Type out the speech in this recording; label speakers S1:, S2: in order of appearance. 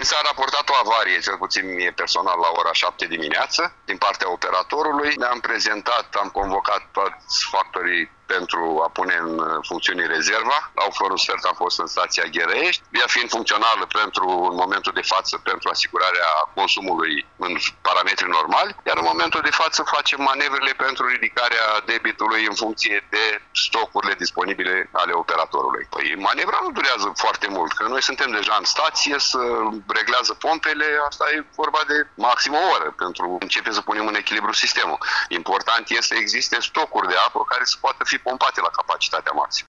S1: Mi s-a raportat o avarie, cel puțin mie personal, la ora 7 dimineață, din partea operatorului. Ne-am prezentat, am convocat toți factorii pentru a pune în funcțiune rezerva. La 8:15 am fost în stația Gherești, ea fiind funcțională în momentul de față pentru asigurarea consumului în parametri normali, iar în momentul de față facem manevrele pentru ridicarea debitului în funcție de stocurile disponibile ale operatorului. Păi manevra nu durează foarte mult, că noi suntem deja în stație, să reglează pompele, asta e vorba de maxim o oră pentru începe să punem în echilibru sistemul. Important este să existe stocuri de apă care să poată fi pompate la capacitatea maximă.